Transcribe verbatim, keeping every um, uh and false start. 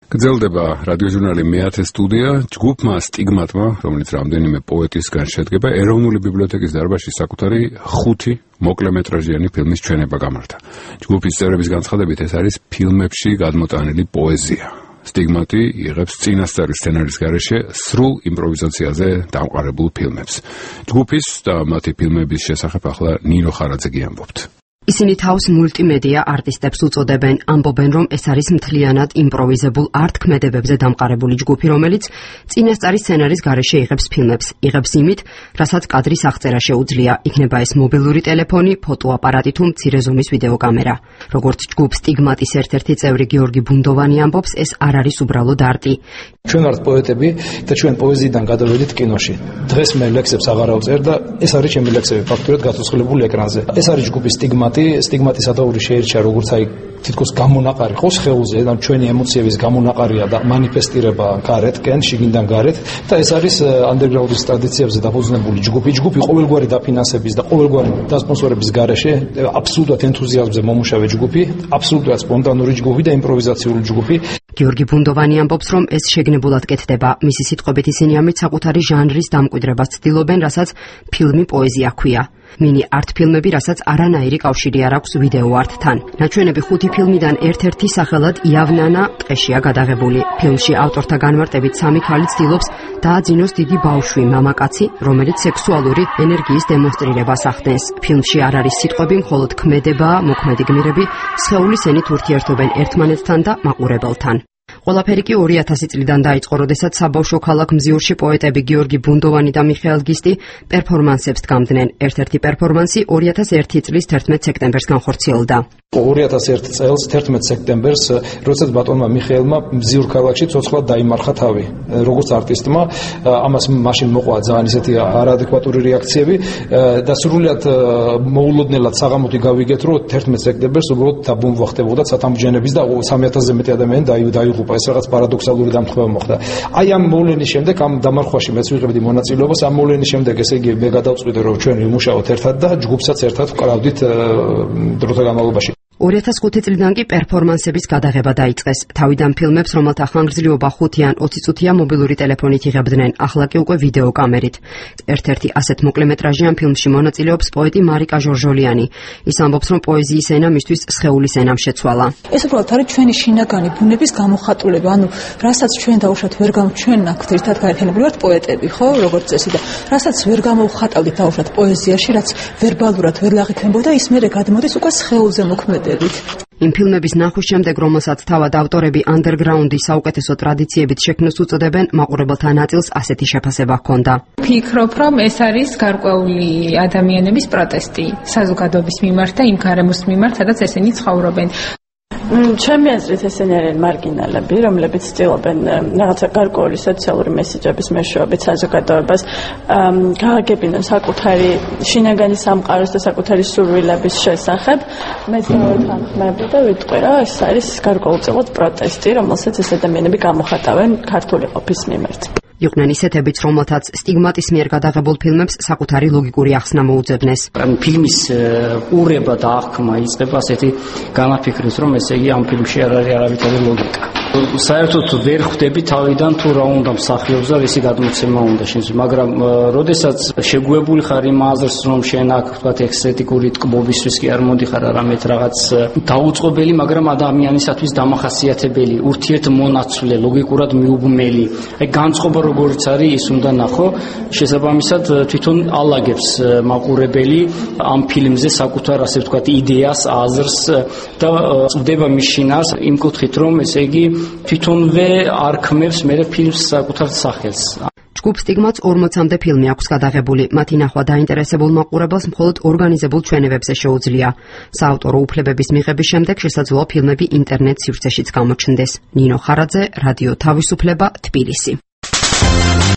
გრძელდება რადიოჟურნალი მეათე სტუდია, ჯგუფმა სტიგმატმა, რომელიც რამდენიმე პოეტისგან შედგება, ეროვნული ბიბლიოთეკის დარბაზში საკუთარი ხუთი მოკლემეტრაჟიანი ფილმის ჩვენება გამართა. ჯგუფის წევრების განცხადებით, ეს არის ფილმებში გადმოტანილი პოეზია. სტიგმატი იღებს წინასწარი სცენარის გარეშე სრულ იმპროვიზაციაზე დამყარებულ ფილმებს. ჯგუფის და მათი ფილმების შესახებ ახლა ნინო ხარაძე გიამბობთ. ისინი თავს მულტიმედია არტისტებს უწოდებენ, ამბობენ, რომ ეს არის მთლიანად იმპროვიზებულ არტ-ქმედებებზე დამყარებული ჯგუფი, რომელიც წინასწარი სცენარის გარეშე იღებს ფილმებს. იღებს იმით, რასაც კადრის აღწერა შეუძლია, იქნება ეს მობილური ტელეფონი, ფოტოაპარატი თუ მცირე ზომის ვიდეო კამერა. როგორც ჯგუფ სტიგმატის ერთ-ერთი წევრი გიორგი ბუნდოვანი ამბობს, ეს არ არის უბრალოდ არტი. ჩვენ ვართ პოეტები და ჩვენ პოეზიიდან გადავედით კინოში. დღეს მე ლექსებს აღარ ავწერ და ეს არის ჩემი ლექსები ფაქტურად გაცოცხლებული ეკრანზე. ეს არის ჯგუფის სტიგმატი. სტიგმატის ათაური შეერჩა როგორც აი თითქოს გამონაყარი ხო სხეულზე და ჩვენი ემოციების გამონაყარია და მანიფესტირება გარეთკენ, შიგნიდან გარეთ და ეს არის ანდერგრაუნდის ტრადიციებზე დაფუძნებული ჯგუფი. ჯგუფი ყოველგვარი დაფინანსების და ყოველგვარი დასპონსორების გარეშე აბსოლუტურად ენთუზიაზმზე მომუშავე ჯგუფი, აბსოლუტურად სპონტანური ჯგუფი და იმპროვიზაციული ჯგუფი. გიორგი ბუნდოვანი ამბობს, რომ ეს შეგნებულად კეთდება. მისი სიტყვებით ისინი ამით საკუთარი ჟანრის დამკვიდრებას ცდილობენ, რასაც ფილმი პოეზია ჰქვია. მინი არტ ფილმები, რასაც არანაირი კავშირი არ აქვს ვიდეო არტთან. ნაჩვენები ხუთი ფილმიდან ერთ-ერთი სახელად იავნანა ტყეშია გადაღებული. ფილმში ავტორთა განმარტებით სამი ქალი ცდილობს დააძინოს დიდი ბავშვი მამაკაცი, რომელიც სექსუალური ენერგიის დემონსტრირებას ახდენს. ფილმში არ არის სიტყვები, მხოლოდ ქმედება, მოქმედი გმირები სხეულის ენით ურთიერთობენ ერთმანეთთან და მაყურებელთან. ყველაფერი კი ორი ათასი წლიდან დაიწყო, როდესაც საბავშვო ქალაქ მზიურში პოეტები გიორგი ბუნდოვანი და მიხეილ გისტი პერფორმანსებს დგამდნენ. ერთ-ერთი პერფორმანსი ორი ათას ერთი წლის თერთმეტ სექტემბერს განხორციელდა. ორი ათას ერთი წელს თერთმეტ სექტემბერს, როდესაც ბატონმა მიხეილმა მზიურ ქალაქში ცოცხლად დაიმარხა თავი, როგორც არტისტმა, ამას მაშინ მოყვა ძალიან ისეთი არაადეკვატური რეაქციები და სრულიად მოულოდნელად საღამოთი გავიგეთ, რომ თერთმეტ სექტემბერს უბრალოდ დაბომბვა ხდებოდა ცათამბჯენების და სამი ათასზე მეტი ადამიანი დაიღუპა. ეს რაღაც პარადოქსალური დამთხევა მოხდა. აი ამ მოვლენის შემდეგ, ამ დამარხვაში მეც ვიღებდი მონაწილეობას, ამ მოვლენის შემდეგ ესე იგი მე გადავწყვიტე, რომ ჩვენ ვიმუშაოთ ერთად და ჯგუფსაც ერთად ვკრავდით დროთა განმავლობაში. ორი ათას ხუთი წლიდან კი პერფორმანსების გადაღება დაიწყეს. თავიდან ფილმებს, რომელთა ხანგრძლივობა ხუთი ან ოცი წუთია მობილური ტელეფონით იღებდნენ, ახლა კი უკვე ვიდეო კამერით. ერთ-ერთი ასეთ მოკლემეტრაჟიან ფილმში მონაწილეობს პოეტი მარიკა ჟორჟოლიანი. ის ამბობს, რომ პოეზიის ენა მისთვის სხეულის ენამ შეცვალა. ეს უბრალოდ არის ჩვენი შინაგანი ბუნების გამოხატულება, ანუ რასაც ჩვენ დაუშვათ ვერ ჩვენ აქ ერთად გაერთიანებული ვართ პოეტები, ხო, როგორც წესი და რასაც ვერ გამოვხატავდით დაუშვათ პოეზიაში, რაც ვერბალურად ვერ ლაღიქნებოდა, ის მერე გადმოდის უკვე სხეულზე მოქმედებით. იმ ფილმების ნახვის შემდეგ, რომელსაც თავად ავტორები ანდერგრაუნდის საუკეთესო ტრადიციებით შექმნას უწოდებენ, მაყურებელთა ნაწილს ასეთი შეფასება ჰქონდა. ვფიქრობ, რომ ეს არის გარკვეული ადამიანების პროტესტი საზოგადოების მიმართ და იმ გარემოს მიმართ, სადაც ესენი ცხოვრობენ. ჩემი აზრით ესენი არიან მარგინალები, რომლებიც ცდილობენ რაღაცა გარკვეული სოციალური მესიჯების მეშვეობით საზოგადოებას გააგებინონ საკუთარი შინაგანი სამყაროს და საკუთარი სურვილების შესახებ. მეც დავეთანხმები და ვიტყვი, რომ ეს არის გარკვეულწილად პროტესტი, რომელსაც ეს ადამიანები გამოხატავენ ქართული ყოფის მიმართ. იყვნენ ისეთებიც, რომელთაც სტიგმატის მიერ გადაღებულ ფილმებს საკუთარი ლოგიკური ახსნა მოუძებნეს. ფილმის ყურება და აღქმა იწყება ასეთი განაფიქრით, რომ ესე იგი ამ ფილმში არ არის არავითარი ლოგიკა. საერთოდ ვერ ხვდები თავიდან თუ რა უნდა მსახიობს და ისი გადმოცემა უნდა შენს, მაგრამ როდესაც შეგუებული ხარ იმ აზრს, რომ შენ აქ თქვა ესთეტიკური ტკბობისთვის კი არ მომდიხარ, არამედ რაღაც დაუწყობელი, მაგრამ ადამიანისათვის დამახასიათებელი, ურთიერთმონაცვლე, ლოგიკურად მიუბმელი, აი განწყობა როგორც არის ის უნდა ნახო. შესაბამისად თვითონ ალაგებს მაყურებელი ამ ფილმზე საკუთარ ასე ვთქვათ იდეას, აზრს და წვდება მის შინას იმ კუთხით, რომ ესე იგი თვითონვე არ ქმნებს მე ფილმს საკუთარ სახელს. ჯგუფ სტიგმატს ორმოცამდე ფილმი აქვს გადაღებული. მათი ნახვა დაინტერესებულ მაყურებელს მხოლოდ ორგანიზებულ ჩვენებებზე შეუძლია. საავტორო უფლებების მიღების შემდეგ შესაძლოა ფილმები ინტერნეტ სივრცეშიც გამოჩნდეს. ნინო ხარაძე, რადიო თავისუფლება, თბილისი.